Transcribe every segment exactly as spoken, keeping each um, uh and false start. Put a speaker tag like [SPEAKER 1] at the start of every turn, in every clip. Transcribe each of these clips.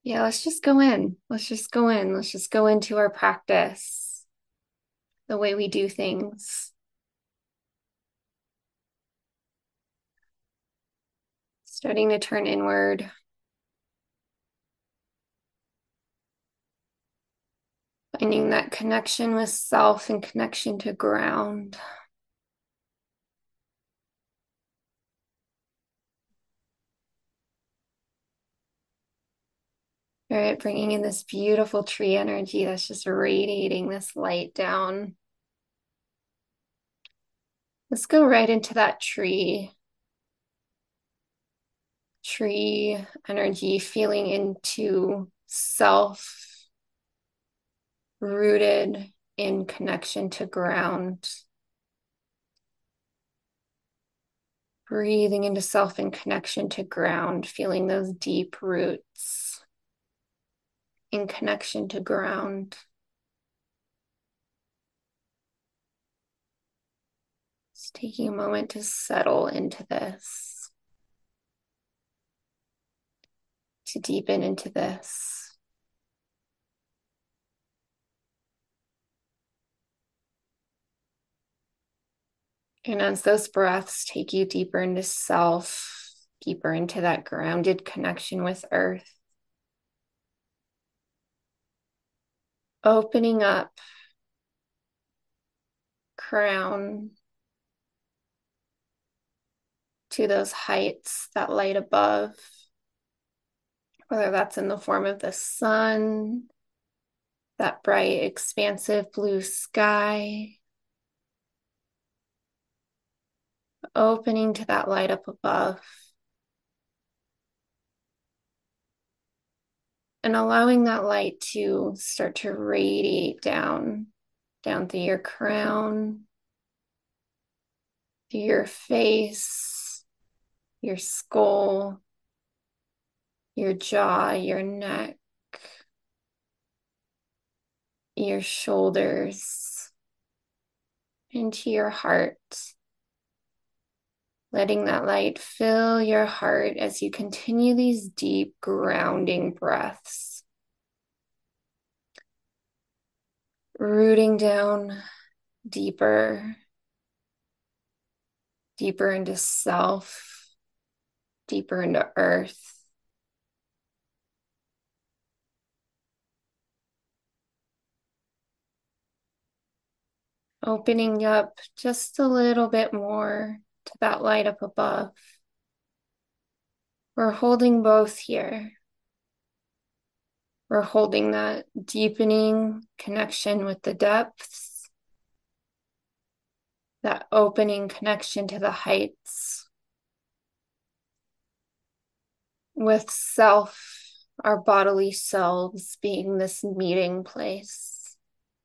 [SPEAKER 1] Yeah, let's just go in. Let's just go in. Let's just go into our practice, the way we do things. Starting to turn inward. Finding that connection with self and connection to ground. All right, bringing in this beautiful tree energy that's just radiating this light down. Let's go right into that tree. Tree energy, feeling into self, rooted in connection to ground. Breathing into self in connection to ground, feeling those deep roots in connection to ground. Just taking a moment to settle into this, to deepen into this. And as those breaths take you deeper into self, deeper into that grounded connection with earth, opening up crown to those heights, that light above, whether that's in the form of the sun, that bright, expansive blue sky, opening to that light up above, and allowing that light to start to radiate down, down through your crown, through your face, your skull, your jaw, your neck, your shoulders, into your heart. Letting that light fill your heart as you continue these deep grounding breaths. Rooting down deeper, deeper into self, deeper into earth. Opening up just a little bit more to that light up above. We're holding both here. We're holding that deepening connection with the depths, that opening connection to the heights, with self, our bodily selves being this meeting place.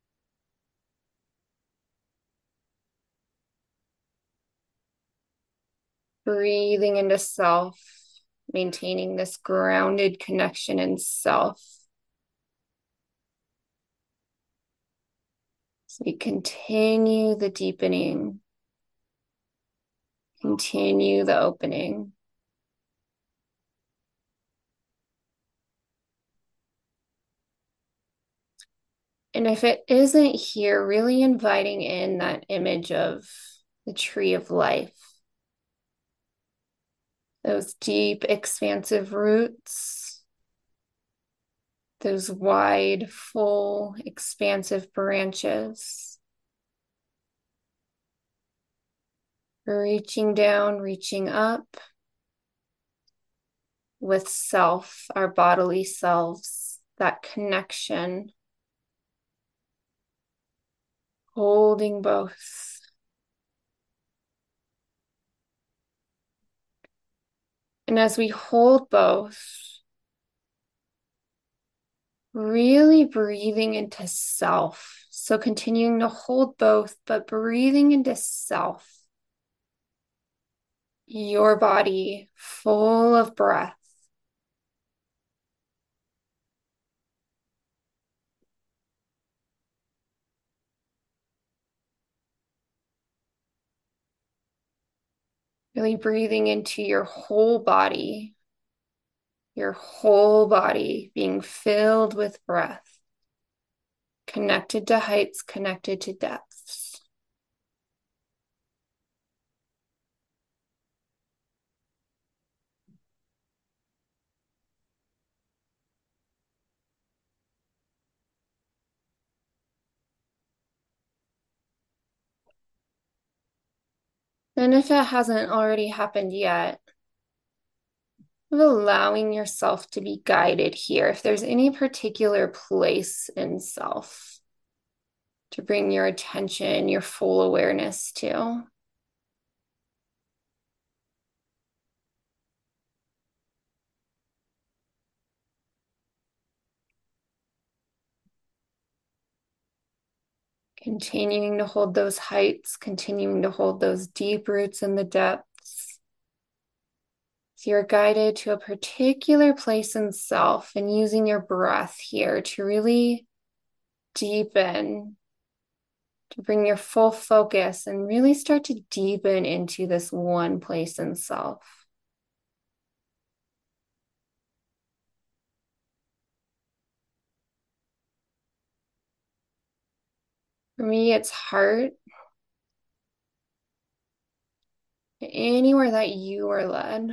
[SPEAKER 1] Breathing into self, maintaining this grounded connection in self. So we continue the deepening, continue the opening. And if it isn't here, really inviting in that image of the tree of life, those deep, expansive roots, those wide, full, expansive branches, reaching down, reaching up with self, our bodily selves, that connection, holding both. And as we hold both, really breathing into self. So continuing to hold both, but breathing into self. Your body full of breath. Really breathing into your whole body, your whole body being filled with breath, connected to heights, connected to depths. And if it hasn't already happened yet, of allowing yourself to be guided here. If there's any particular place in self to bring your attention, your full awareness to. Continuing to hold those heights, continuing to hold those deep roots in the depths. So you're guided to a particular place in self and using your breath here to really deepen, to bring your full focus and really start to deepen into this one place in self. For me, it's heart. Anywhere that you are led.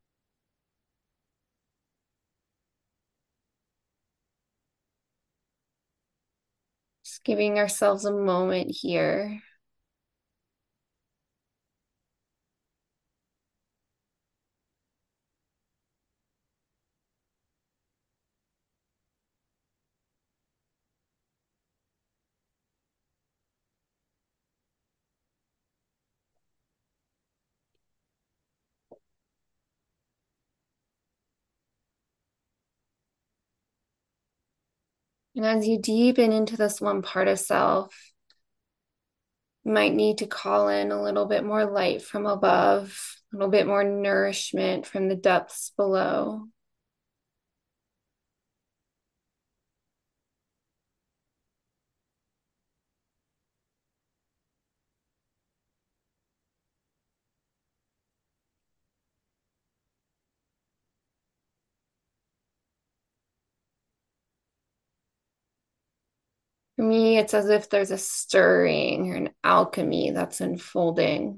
[SPEAKER 1] Just giving ourselves a moment here. And as you deepen into this one part of self, you might need to call in a little bit more light from above, a little bit more nourishment from the depths below. For me, it's as if there's a stirring or an alchemy that's unfolding.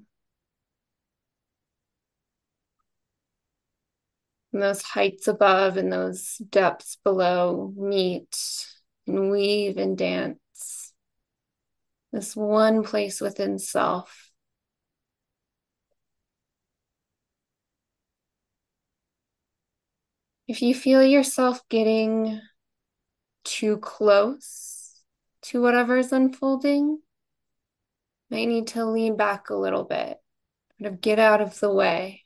[SPEAKER 1] And those heights above and those depths below meet and weave and dance. This one place within self. If you feel yourself getting too close to whatever's unfolding, you might need to lean back a little bit, kind of get out of the way.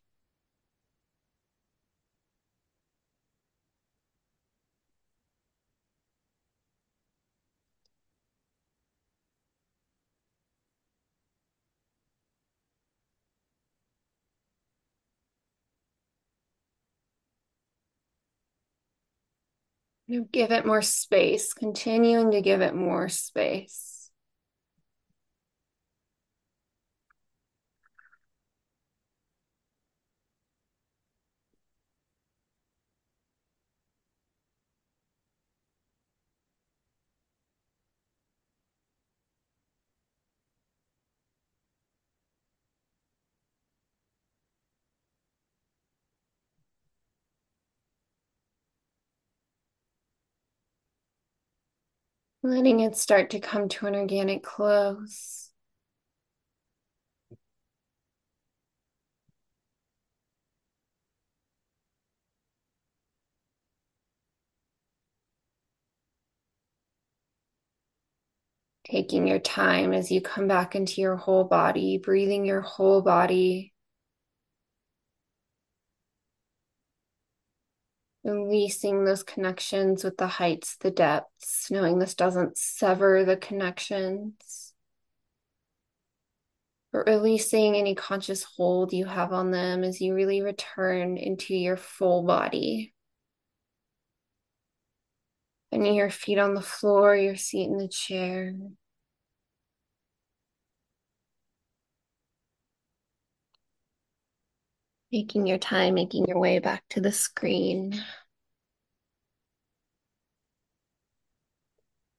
[SPEAKER 1] You know, give it more space, continuing to give it more space. Letting it start to come to an organic close. Taking your time as you come back into your whole body, breathing your whole body, releasing those connections with the heights, the depths, knowing this doesn't sever the connections, but releasing any conscious hold you have on them as you really return into your full body. And your feet on the floor, your seat in the chair. Taking your time, making your way back to the screen.